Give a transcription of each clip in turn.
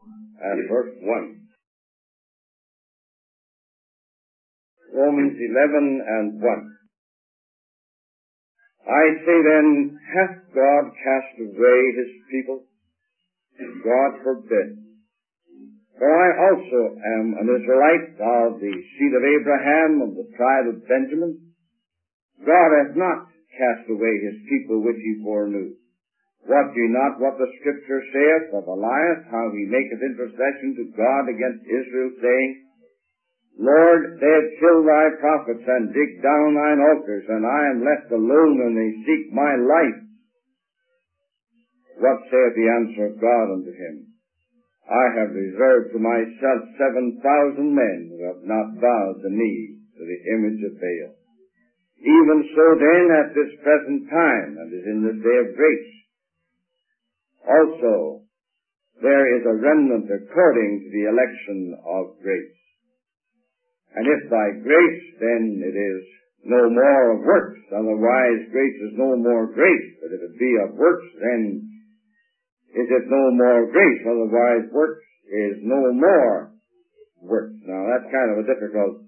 at verse 1. Romans 11 and 1. I say then, hath God cast away his people? God forbid. For I also am an Israelite of the seed of Abraham, of the tribe of Benjamin. God hath not cast away his people which he foreknew. Wot ye not what the Scripture saith of Elias, how he maketh intercession to God against Israel, saying, Lord, they have killed thy prophets and dig down thine altars, and I am left alone, and they seek my life. What saith the answer of God unto him? I have reserved to myself 7,000 men who have not bowed the knee to the image of Baal. Even so then at this present time, and is in this day of grace, also there is a remnant according to the election of grace. And if by grace, then it is no more of works, otherwise grace is no more grace. But if it be of works, then is it no more grace, otherwise works is no more works. Now that's kind of a difficult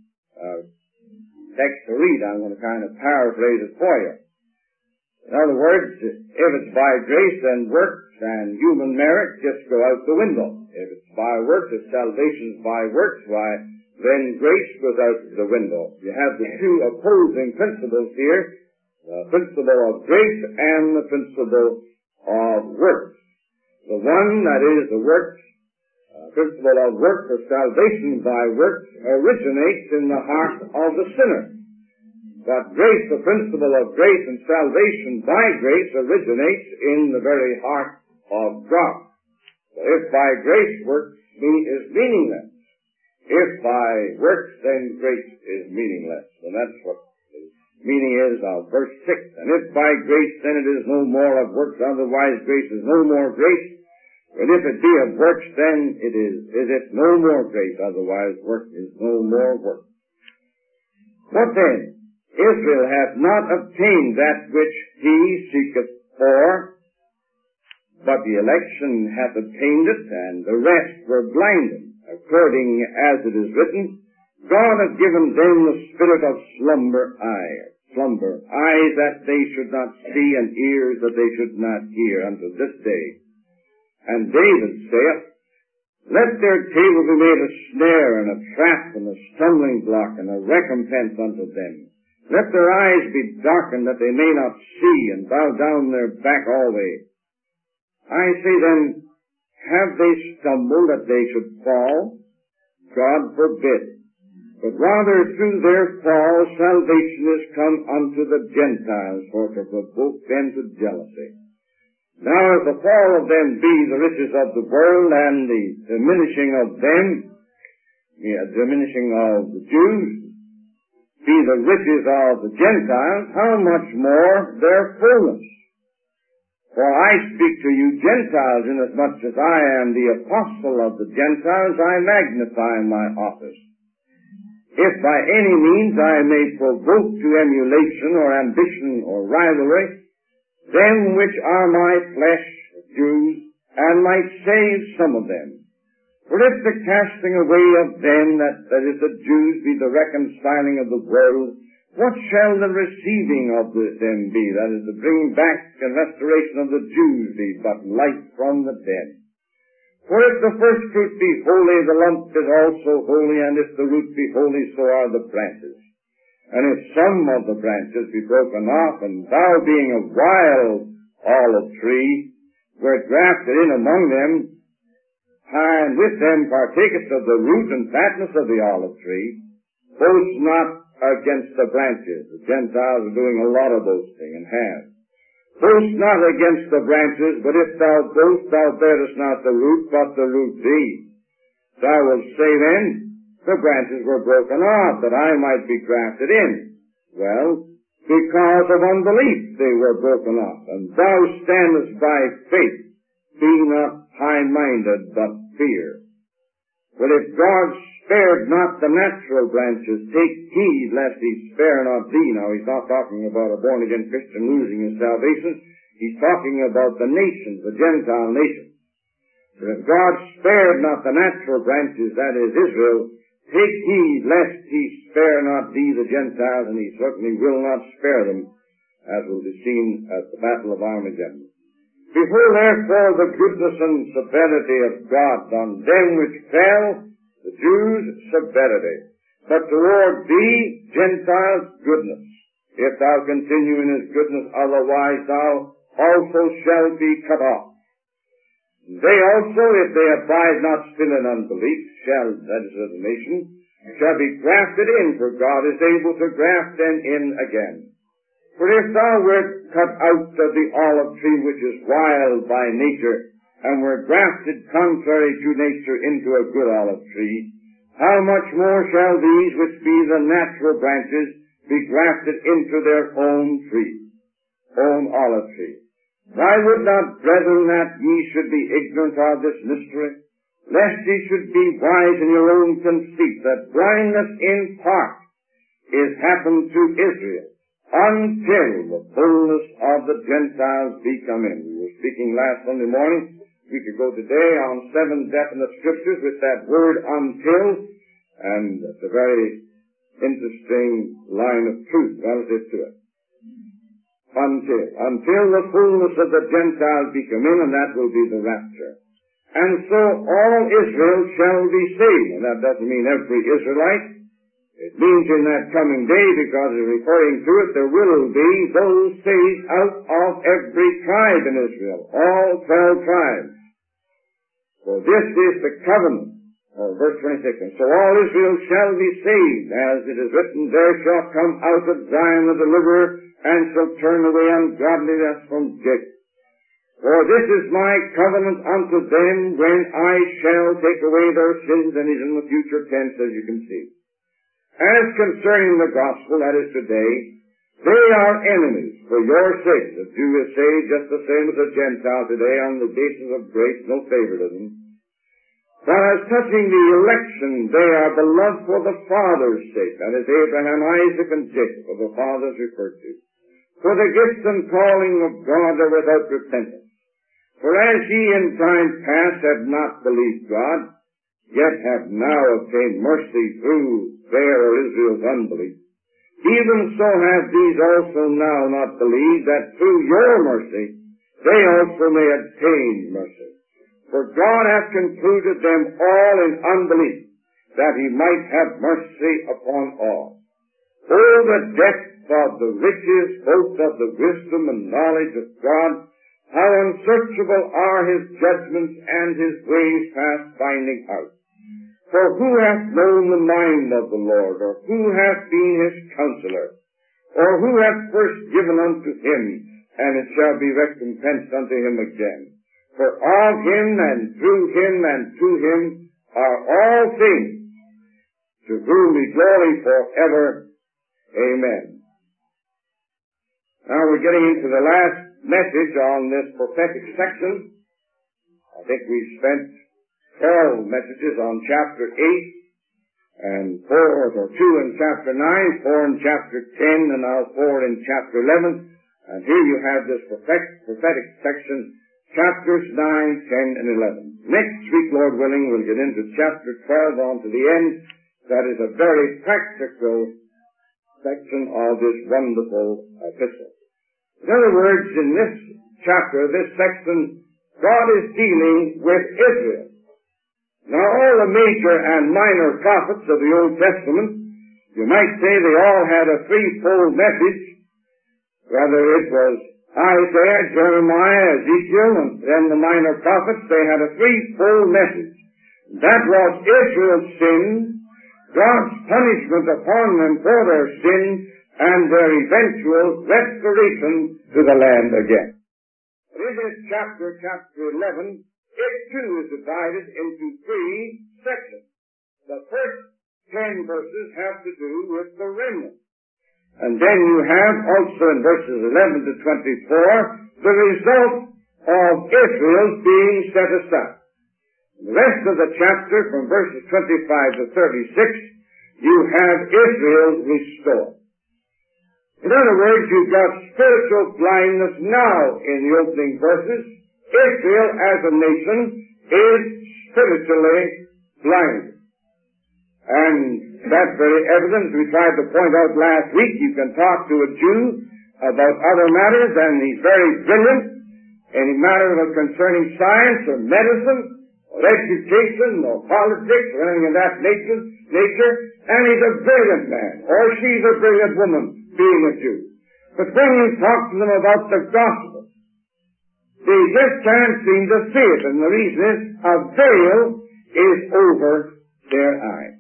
text to read. I'm going to kind of paraphrase it for you. In other words, if it's by grace, then works and human merit just go out the window. If it's by works, if salvation is by works, why, then grace goes out the window. You have the two opposing principles here, the principle of grace and the principle of works. The one, that is the works, principle of works or salvation by works, originates in the heart of the sinner. But grace, the principle of grace and salvation by grace, originates in the very heart of God. So if by grace works is meaningless. If by works, then grace is meaningless. And that's what the meaning is of verse 6. And if by grace, then it is no more of works, otherwise grace is no more grace. But if it be of works, then it is it no more grace, otherwise work is no more work. What then? Israel hath not obtained that which he seeketh for, but the election hath obtained it, and the rest were blinded. According as it is written, God hath given them the spirit of slumber eyes that they should not see, and ears that they should not hear unto this day. And David saith, Let their table be made a snare and a trap and a stumbling block and a recompense unto them. Let their eyes be darkened that they may not see, and bow down their back always. I say then, have they stumbled that they should fall? God forbid. But rather through their fall salvation is come unto the Gentiles, for to provoke them to jealousy. Now if the fall of them be the riches of the world, and the diminishing of them, diminishing of the Jews, be the riches of the Gentiles, how much more their fullness? For I speak to you Gentiles, inasmuch as I am the apostle of the Gentiles, I magnify my office. If by any means I may provoke to emulation or ambition or rivalry them which are my flesh, Jews, and might save some of them. For if the casting away of them, that is the Jews, be the reconciling of the world, what shall the receiving of them be? That is the bringing back and restoration of the Jews be but life from the dead. For if the first fruit be holy, the lump is also holy, and if the root be holy, so are the branches. And if some of the branches be broken off, and thou being a wild olive tree, were grafted in among them, and with them partakest of the root and fatness of the olive tree, boast not against the branches. The Gentiles are doing a lot of boasting, and have. Boast not against the branches, but if thou boast, thou bearest not the root, but the root thee. Thou wilt say then, the branches were broken off, that I might be grafted in. Well, because of unbelief they were broken off, and thou standest by faith. Be not high-minded, but fear. Well, if God spared not the natural branches, take heed lest he spare not thee. Now, he's not talking about a born-again Christian losing his salvation. He's talking about the nations, the Gentile nations. For if God spared not the natural branches, that is Israel, take heed lest he spare not thee, the Gentiles, and he certainly will not spare them, as will be seen at the battle of Armageddon. Behold therefore the goodness and severity of God on them which fell, the Jews severity, but toward thee, Gentiles, goodness. If thou continue in his goodness, otherwise thou also shalt be cut off. They also, if they abide not still in unbelief, shall, that is the nation, shall be grafted in, for God is able to graft them in again. For if thou wert cut out of the olive tree which is wild by nature, and were grafted contrary to nature into a good olive tree, how much more shall these which be the natural branches be grafted into their own tree, own olive tree? I would not, brethren, that ye should be ignorant of this mystery, lest ye should be wise in your own conceit, that blindness in part is happened to Israel, until the fullness of the Gentiles be come in. We were speaking last Sunday morning. We could go today on 7 definite scriptures with that word until, and it's a very interesting line of truth relative to it. Until the fullness of the Gentiles be come in, and that will be the rapture. And so all Israel shall be saved. And that doesn't mean every Israelite. It means in that coming day, because it's referring to it, there will be those saved out of every tribe in Israel, all 12 tribes. For this is the covenant. Verse 26, and so all Israel shall be saved, as it is written, there shall come out of Zion a deliverer, and shall turn away ungodliness from Jacob. For this is my covenant unto them, when I shall take away their sins, and he's in the future tense, as you can see. As concerning the gospel, that is today, they are enemies for your sake. The Jew is saved just the same as a Gentile today on the basis of grace, no favoritism. But as touching the election, they are beloved for the Father's sake. That is Abraham, Isaac, and Jacob, of the fathers referred to. For the gifts and calling of God are without repentance. For as ye in time past have not believed God, yet have now obtained mercy through their Israel's unbelief, even so have these also now not believed, that through your mercy they also may obtain mercy. For God hath concluded them all in unbelief, that he might have mercy upon all. Oh, the depth of the riches, both of the wisdom and knowledge of God, how unsearchable are his judgments and his ways past finding out. For who hath known the mind of the Lord, or who hath been his counselor, or who hath first given unto him, and it shall be recompensed unto him again? For of him, and through him, and to him are all things, to whom be glory forever. Amen. Now we're getting into the last message on this prophetic section. I think we've spent 12 messages on chapter 8, and 2 in chapter 9, 4 in chapter 10, and now 4 in chapter 11. And here you have this prophetic section, chapters 9, 10, and 11. Next week, Lord willing, we'll get into chapter 12 on to the end. That is a very practical section of this wonderful epistle. In other words, in this chapter, this section, God is dealing with Israel. Now, all the major and minor prophets of the Old Testament, you might say they all had a threefold message. Whether it was Isaiah, Jeremiah, Ezekiel, and then the minor prophets, they had a threefold message. That was Israel's sin, God's punishment upon them for their sin, and their eventual restoration to the land again. In this chapter 11, it too is divided into 3 sections. The first 10 verses have to do with the remnant. And then you have also in verses 11 to 24 the result of Israel being set aside. The rest of the chapter, from verses 25 to 36, you have Israel restored. In other words, you've got spiritual blindness now in the opening verses. Israel as a nation is spiritually blind. And that very evidence we tried to point out last week. You can talk to a Jew about other matters, and he's very brilliant. Any matter concerning science or medicine or education or politics or anything of that nature, and he's a brilliant man, or she's a brilliant woman, being a Jew. But when you talk to them about the gospel, they just can't seem to see it, and the reason is a veil is over their eyes.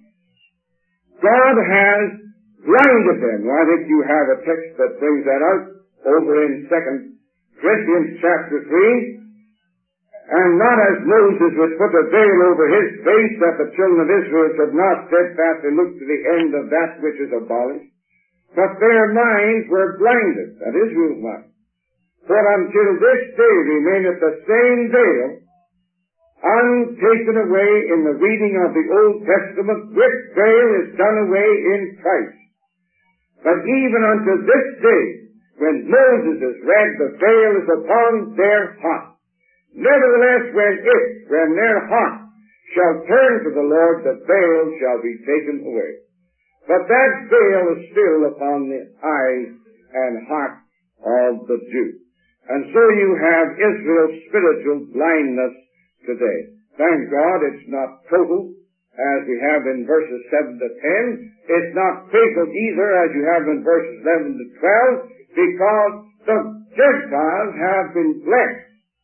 God has blinded them. I think you have a text that brings that out over in 2 Corinthians chapter 3. And not as Moses would put a veil over his face, that the children of Israel should not steadfastly look to the end of that which is abolished, but their minds were blinded, that Israel's mind. For until this day remaineth the same veil, untaken away in the reading of the Old Testament, which veil is done away in Christ. But even unto this day, when Moses is read, the veil is upon their heart. Nevertheless, when their heart shall turn to the Lord, the veil shall be taken away. But that veil is still upon the eyes and heart of the Jew. And so you have Israel's spiritual blindness today. Thank God it's not total, as we have in verses 7 to 10. It's not fatal either, as you have in verses 11 to 12, because the Gentiles have been blessed,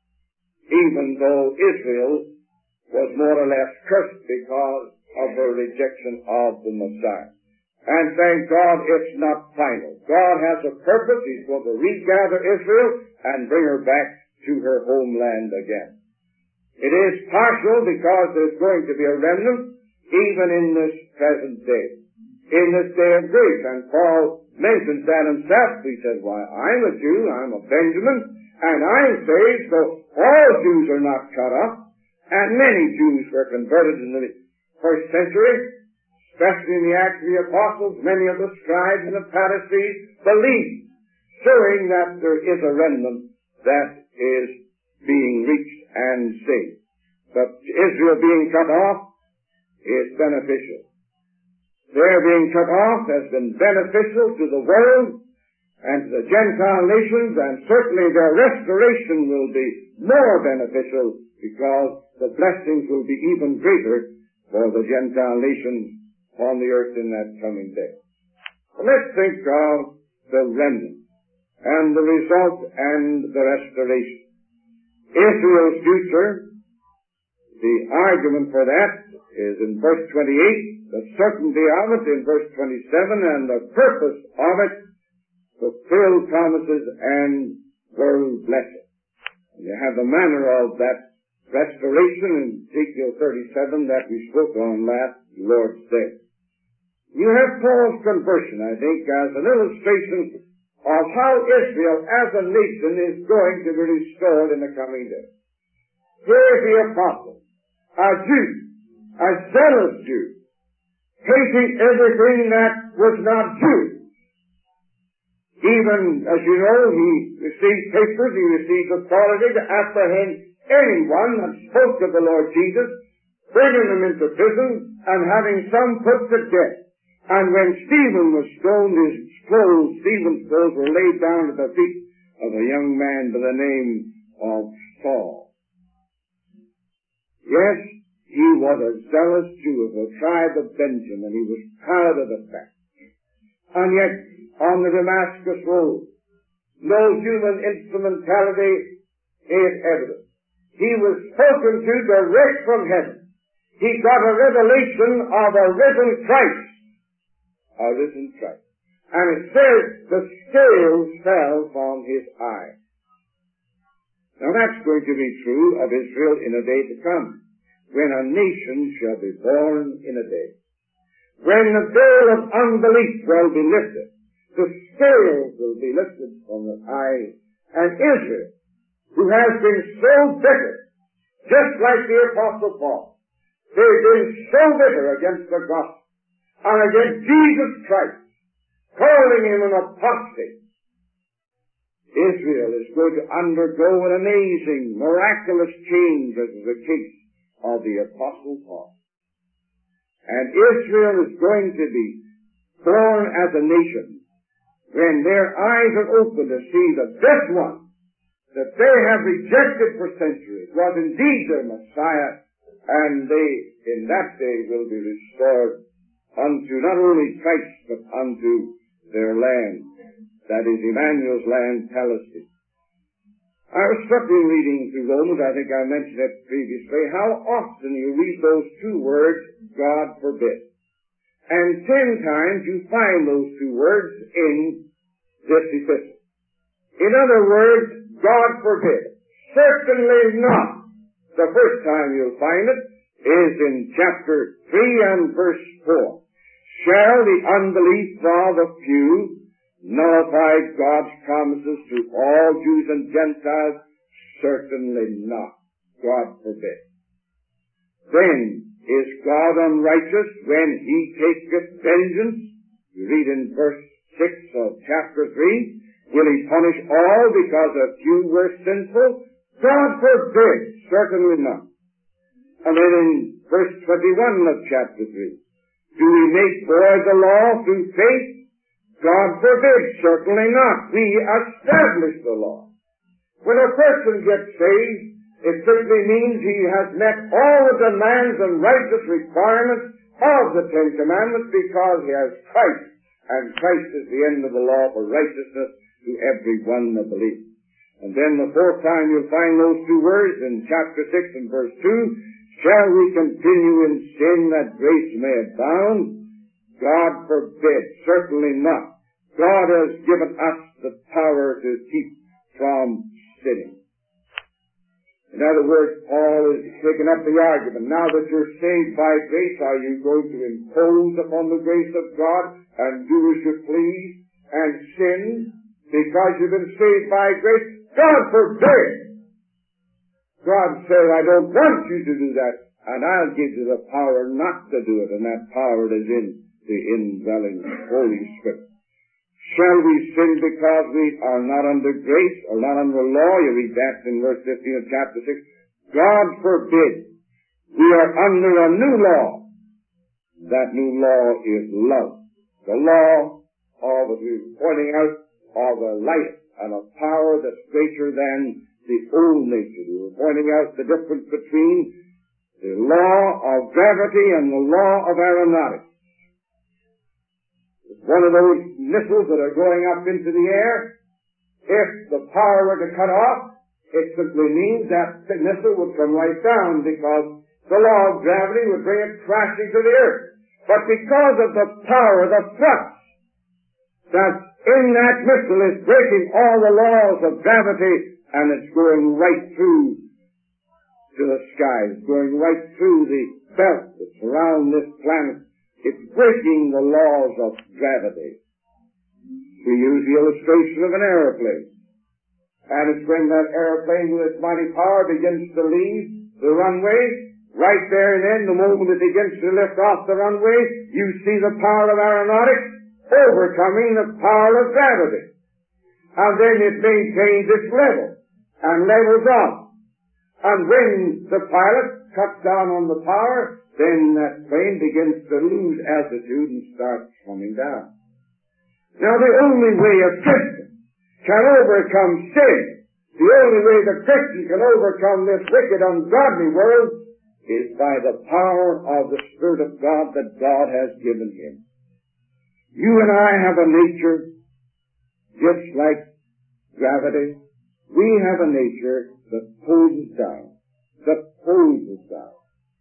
even though Israel was more or less cursed because of her rejection of the Messiah. And thank God it's not final. God has a purpose. He's going to regather Israel and bring her back to her homeland again. It is partial because there's going to be a remnant even in this present day, in this day of grace. And Paul mentions that himself. He says, why, I'm a Jew, I'm a Benjamin, and I'm saved, so all Jews are not cut off. And many Jews were converted in the first century, especially in the Acts of the Apostles. Many of the scribes and the Pharisees believed, showing that there is a remnant that is being reached and saved. But Israel being cut off is beneficial. Their being cut off has been beneficial to the world and to the Gentile nations, and certainly their restoration will be more beneficial because the blessings will be even greater for the Gentile nations on the earth in that coming day. Well, let's think of the remnant and the result and the restoration. Israel's future, the argument for that is in verse 28, the certainty of it in verse 27, and the purpose of it, fulfill promises and world blessing. And you have the manner of that restoration in Ezekiel 37 that we spoke on last Lord's Day. You have Paul's conversion, I think, as an illustration of how Israel as a nation is going to be restored in the coming day. Here's the apostle, a Jew, a zealous Jew, hating everything that was not Jew. Even, as you know, he received papers, he received authority to apprehend anyone that spoke of the Lord Jesus, bringing them into prison, and having some put to death. And when Stephen was stoned, Stephen's clothes were laid down at the feet of a young man by the name of Saul. Yes, he was a zealous Jew of the tribe of Benjamin. He was proud of the fact. And yet, on the Damascus road, no human instrumentality is evident. He was spoken to direct from heaven. He got a revelation of a risen Christ. A risen Christ. And it says the scales fell from his eyes. Now that's going to be true of Israel in a day to come, when a nation shall be born in a day. When the veil of unbelief will be lifted, the scales will be lifted from the eyes. And Israel, who has been so bitter, just like the Apostle Paul, they've been so bitter against the gospel and against Jesus Christ, calling him an apostate. Israel is going to undergo an amazing, miraculous change, as is the case of the Apostle Paul. And Israel is going to be born as a nation when their eyes are open to see that this one that they have rejected for centuries was indeed their Messiah, and they in that day will be restored unto not only Christ but unto their land, that is Emmanuel's land, Palestine. I was struck in reading through Romans, I think I mentioned it previously, how often you read those two words, God forbid. And 10 times you find those two words in this epistle. In other words, God forbid. Certainly not. The first time you'll find it is in chapter 3 and verse 4. Shall the unbelief of a few nullify God's promises to all Jews and Gentiles? Certainly not. God forbid. Then, is God unrighteous when He taketh vengeance? You read in verse 6 of chapter 3. Will He punish all because a few were sinful? God forbid. Certainly not. And then in verse 21 of chapter 3. Do we make void the law through faith? God forbid. Certainly not. We establish the law. When a person gets saved, it simply means he has met all the demands and righteous requirements of the 10 Commandments because he has Christ. And Christ is the end of the law for righteousness to every one that believes. And then the fourth time you'll find those two words in chapter 6 and verse 2. Shall we continue in sin that grace may abound? God forbid. Certainly not. God has given us the power to keep from sinning. In other words, Paul is taking up the argument. Now that you're saved by grace, are you going to impose upon the grace of God and do as you please and sin because you've been saved by grace? God forbid! God said, I don't want you to do that, and I'll give you the power not to do it, and that power is in the indwelling Holy Spirit. Shall we sin because we are not under grace or not under law? You read that in verse 15 of chapter 6. God forbid. We are under a new law. That new law is love. The law of, as we were pointing out, of a life and a power that's greater than the old nature. We were pointing out the difference between the law of gravity and the law of aeronautics. One of those missiles that are going up into the air, if the power were to cut off, it simply means that the missile would come right down because the law of gravity would bring it crashing to the earth. But because of the power, the thrust that's in that missile is breaking all the laws of gravity, and it's going right through to the sky. It's going right through the belt that's around this planet. It's breaking the laws of gravity. We use the illustration of an airplane. And it's when that airplane with its mighty power begins to leave the runway, right there and then, the moment it begins to lift off the runway, you see the power of aeronautics overcoming the power of gravity. And then it maintains its level and levels off. And when the pilot cuts down on the power, then that plane begins to lose altitude and starts coming down. Now the only way a Christian can overcome sin, the only way the Christian can overcome this wicked, ungodly world, is by the power of the Spirit of God that God has given him. You and I have a nature just like gravity. We have a nature that pulls us down, that pulls us down.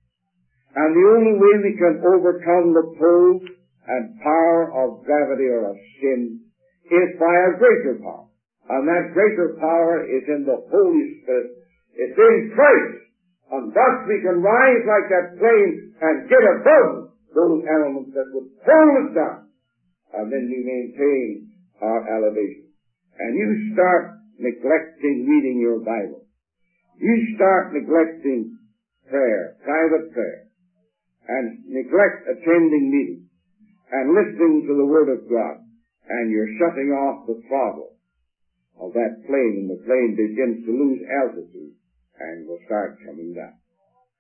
And the only way we can overcome the pull and power of gravity or of sin is by a greater power. And that greater power is in the Holy Spirit. It's in Christ. And thus we can rise like that plane and get above those elements that would pull us down. And then we maintain our elevation. And you start neglecting reading your Bible. You start neglecting prayer, private prayer, and neglect attending meetings and listening to the Word of God, and you're shutting off the throttle of that plane, and the plane begins to lose altitude and will start coming down.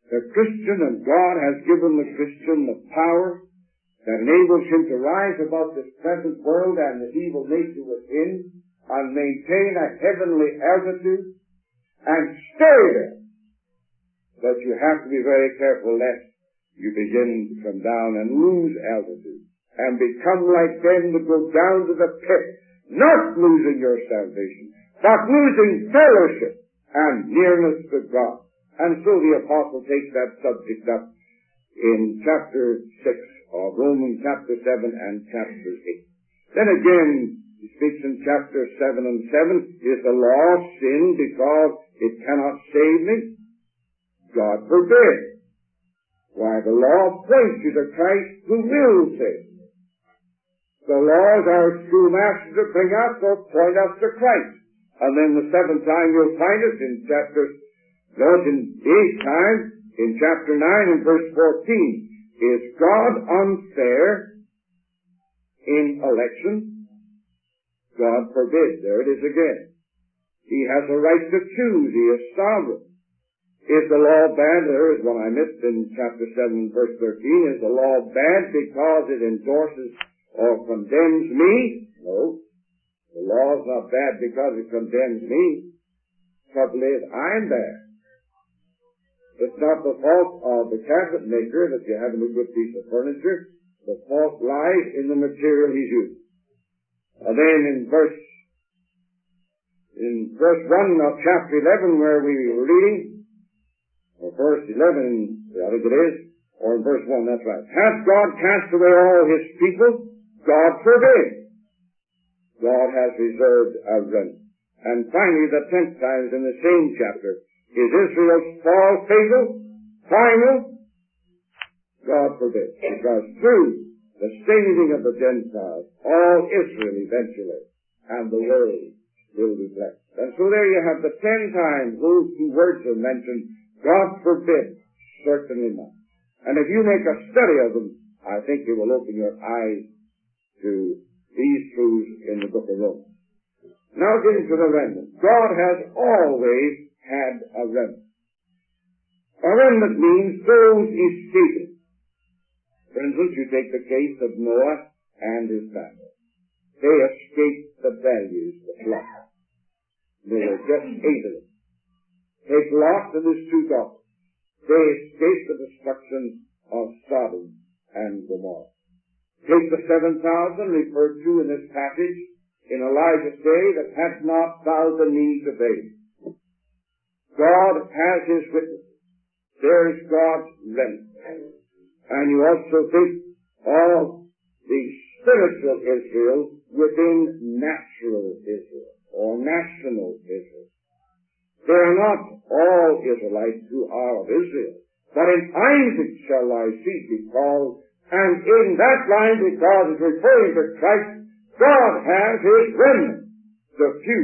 The Christian, and God has given the Christian the power that enables him to rise above this present world and the evil nature within and maintain a heavenly altitude and stay there. But you have to be very careful lest you begin to come down and lose altitude and become like them that go down to the pit, not losing your salvation, but losing fellowship and nearness to God. And so the apostle takes that subject up in chapter 6 of Romans chapter 7 and chapter 8. Then again, he speaks in chapter 7 and 7, is the law sin because it cannot save me? God forbid. Why, the law points you to Christ who will save me. The law is our schoolmaster to bring us or point us to Christ. And then the seventh time you'll find it in the eighth time, in chapter 9 and verse 14. Is God unfair in election? God forbid. There it is again. He has a right to choose. He is sovereign. Is the law bad? There is one I missed in chapter 7 verse 13. Is the law bad because it endorses or condemns me? No. The law is not bad because it condemns me. Trouble is, I'm bad. It's not the fault of the cabinet maker that you have a good piece of furniture. The fault lies in the material he's using. And then in verse 1 of chapter 11 where we were reading, or verse 11, I think it is, or in verse 1, that's right. Hath God cast away all his people? God forbid. God has reserved a remnant. And finally, the 10th time is in the same chapter. Is Israel's fall fatal? Final? God forbid. Because through the saving of the Gentiles, all Israel eventually, and the world will be blessed. And so there you have the 10 times those two words are mentioned. God forbid. Certainly not. And if you make a study of them, I think it will open your eyes to these truths in the book of Romans. Now getting to the remnant. God has always had a remnant. A remnant means those escaping. For instance, you take the case of Noah and his family. They escaped the deluge, the flood. There were just 8 of them. Take Lot and his 2 daughters. They escaped the destruction of Sodom and Gomorrah. Take the 7,000 referred to in this passage in Elijah's day that had not bowed the knee to Baal. God has his witnesses. There is God's remnant. And you also think of the spiritual Israel within natural Israel, or national Israel. They are not all Israelites who are of Israel, but in Isaac shall thy seed be called, and in that line, because it's referring to Christ, God has his remnant, the few.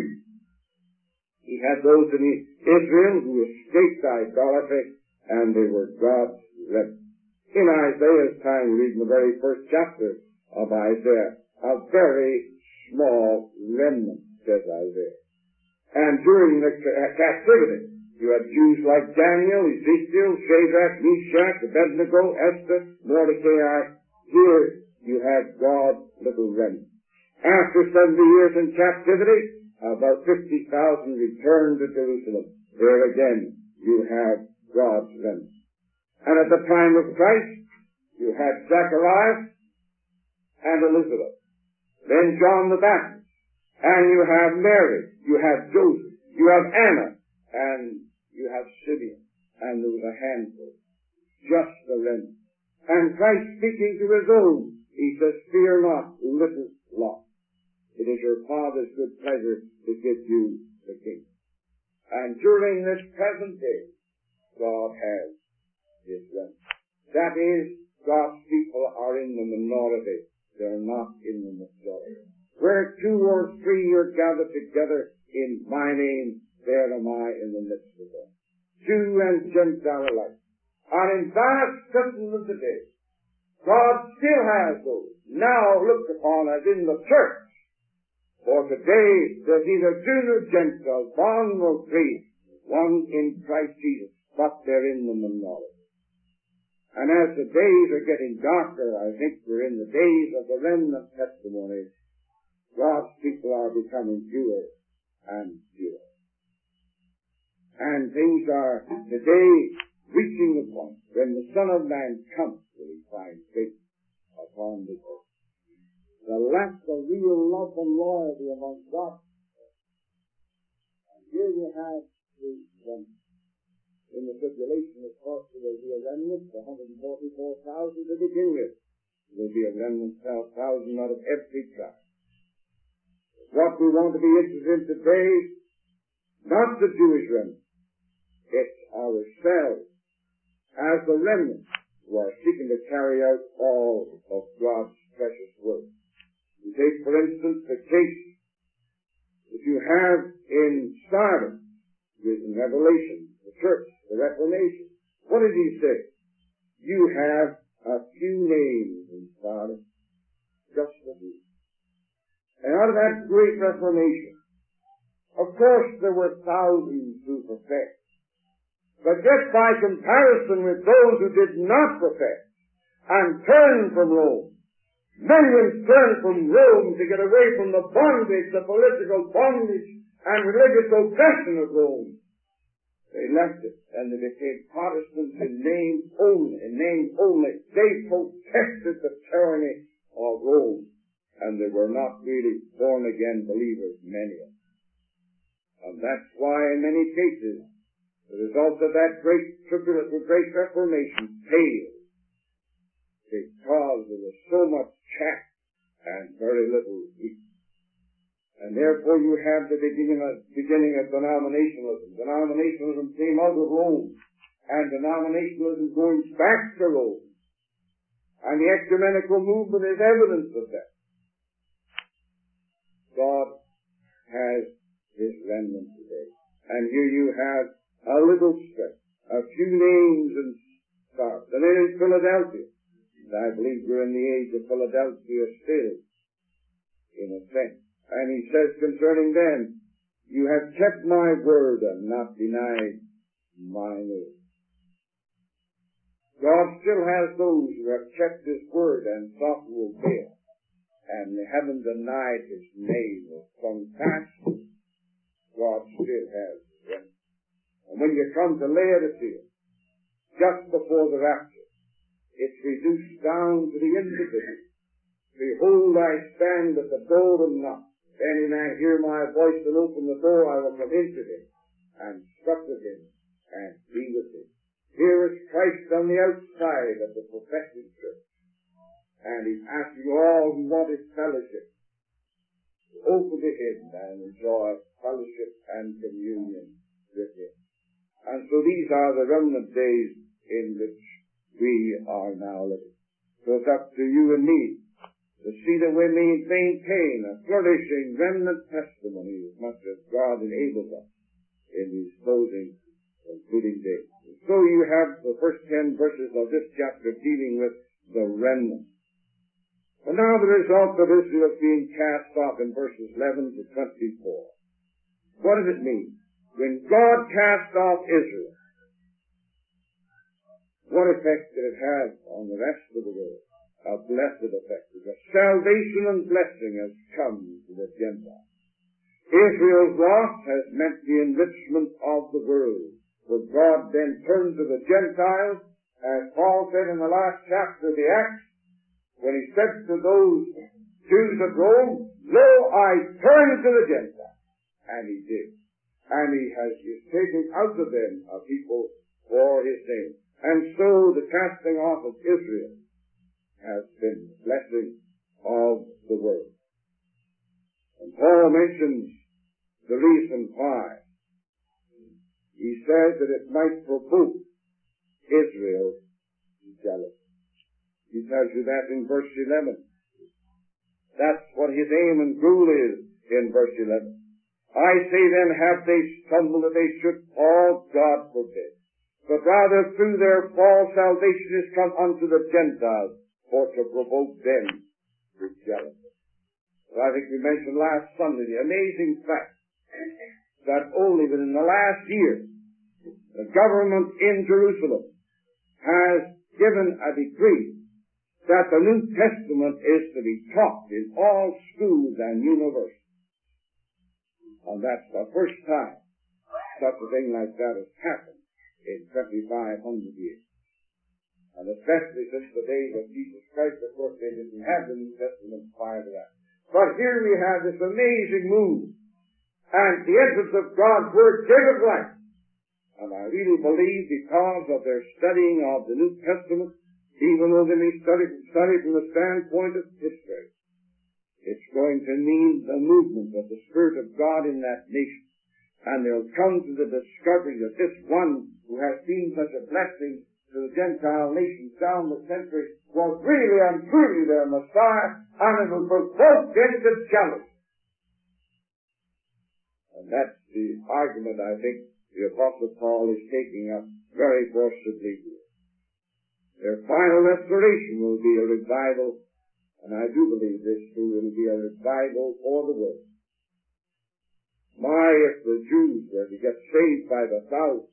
He had those in Israel who escaped idolatry, and they were God's remnant. In Isaiah's time, we read in the very first chapter of Isaiah, a very small remnant, says Isaiah. And during the captivity, you had Jews like Daniel, Ezekiel, Shadrach, Meshach, Abednego, Esther, Mordecai. Here you had God's little remnant. After 70 years in captivity, about 50,000 returned to Jerusalem. There again, you have God's remnant. And at the time of Christ, you had Zacharias and Elizabeth. Then John the Baptist. And you have Mary. You have Joseph. You have Anna. And you have Simeon. And there was a handful. Just the remnant. And Christ speaking to his own, he says, fear not, little flock. It is your Father's good pleasure to give you the kingdom. And during this present day, God has his remnant. That is, God's people are in the minority. They're not in the majority. Where 2 or 3 are gathered together in my name, there am I in the midst of them. Jew and Gentile alike. And in vast certain of the day, God still has those now looked upon as in the church. For today, there's neither Jew nor Gentile, bond nor free, one in Christ Jesus, but they're in the minority. And as the days are getting darker, I think we're in the days of the remnant testimony. God's people are becoming fewer and fewer. And things are today reaching the point when the Son of Man comes, will he find faith upon the earth. The lack of real love and loyalty among God. And here you have the remnant. In the tribulation, of course, there will be a remnant, 144,000 to begin with. There will be a remnant, 12,000 out of every tribe. What we want to be interested in today, not the Jewish remnant, it's ourselves as the remnant who are seeking to carry out all of God's precious work. You take, for instance, the case that you have in Sardis, in Revelation, the church, the Reformation. What did he say? You have a few names in Sardis, just a few. And out of that great Reformation, of course there were thousands who professed. But just by comparison with those who did not profess and turned from Rome, millions turned from Rome to get away from the bondage, the political bondage and religious oppression of Rome. They left it and they became Protestants in name only. They protested the tyranny of Rome, and they were not really born again believers, many of them. And that's why in many cases the result of that great Reformation failed, because there was so much chaff and very little wheat. And therefore you have the beginning of denominationalism. Denominationalism came out of Rome, and denominationalism going back to Rome. And the ecumenical movement is evidence of that. God has his remnant today. And here you have a little stretch, a few names and stars. And then in Philadelphia, and I believe we're in the age of Philadelphia still, in a sense. And he says concerning them, you have kept my word and not denied my name. God still has those who have kept his word and sought to obey it, and they haven't denied his name or clung fast to it. God still has them. And when you come to Laodicea, just before the rapture, it's reduced down to the individual. Behold, I stand at the door and knock. If any man hear my voice and open the door, I will come into him and sup with him and be with him. Here is Christ on the outside of the professing church, and he's asking all who want his fellowship to open to him and enjoy fellowship and communion with him. And so these are the remnant days in which we are now living. So it's up to you and me to see that we may maintain a flourishing remnant testimony as much as God enables us in these closing concluding days. And so you have the first 10 verses of this chapter dealing with the remnant. And now the result of Israel being cast off in verses 11 to 24. What does it mean? When God cast off Israel, what effect did it have on the rest of the world? A blessed effect. The salvation and blessing has come to the Gentiles. Israel's loss has meant the enrichment of the world. For God then turned to the Gentiles, as Paul said in the last chapter of the Acts, when he said to those Jews of Rome, lo, I turn to the Gentiles. And he did. And he has taken out of them a people for his name. And so the casting off of Israel has been the blessing of the world. And Paul mentions the reason why. He says that it might provoke Israel to jealousy. He tells you that in verse 11. That's what his aim and goal is in verse 11. I say then, have they stumbled that they should fall? God forbid. But rather through their fall salvation is come unto the Gentiles, for to provoke them to jealousy. So I think we mentioned last Sunday the amazing fact that only within the last year the government in Jerusalem has given a decree that the New Testament is to be taught in all schools and universities. And that's the first time such a thing like that has happened in 2,500 years. And especially since the days of Jesus Christ, of course, they didn't have the New Testament prior to that. But here we have this amazing move. And the entrance of God's Word gave it life. And I really believe because of their studying of the New Testament, even though they may study from the standpoint of history, it's going to mean the movement of the Spirit of God in that nation. And they'll come to the discovery that this one who has been such a blessing to the Gentile nations down the centuries was really and truly their Messiah, and it will provoke them to jealousy. And that's the argument I think the Apostle Paul is taking up very forcibly here. Their final restoration will be a revival, and I do believe this too will be a revival for the world. My, if the Jews were to get saved by the thousands,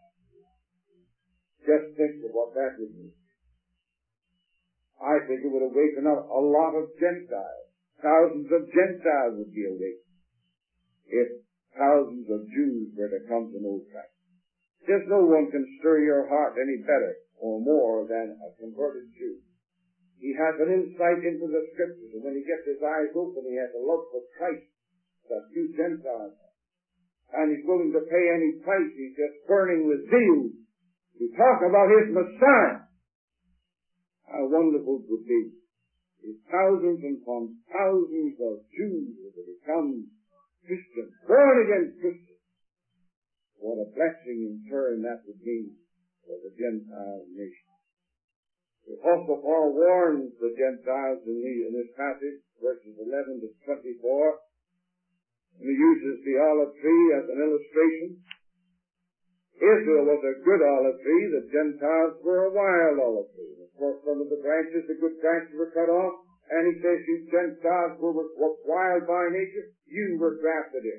just think of what that would mean. I think it would awaken up a lot of Gentiles. Thousands of Gentiles would be awakened if thousands of Jews were to come to know Christ. Just no one can stir your heart any better or more than a converted Jew. He has an insight into the Scriptures, and when he gets his eyes open, he has a love for Christ that few Gentiles have. And he's willing to pay any price. He's just burning with zeal to talk about his Messiah. How wonderful it would be if thousands and upon thousands of Jews were to become Christians, born again Christians. What a blessing in turn that would be for the Gentile nation. The Apostle Paul warns the Gentiles in this passage, verses 11 to 24. And he uses the olive tree as an illustration. Israel was a good olive tree. The Gentiles were a wild olive tree. Of course, some of the branches, the good branches, were cut off. And he says, you Gentiles were wild by nature. You were grafted in.